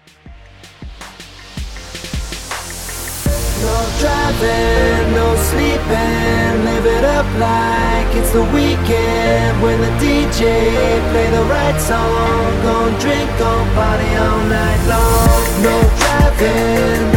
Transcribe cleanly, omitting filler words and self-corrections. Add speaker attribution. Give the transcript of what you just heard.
Speaker 1: No driving, no sleeping, live it up like it's the weekend. When the DJ play the right song, gon' drink, gon' party all night long. No driving,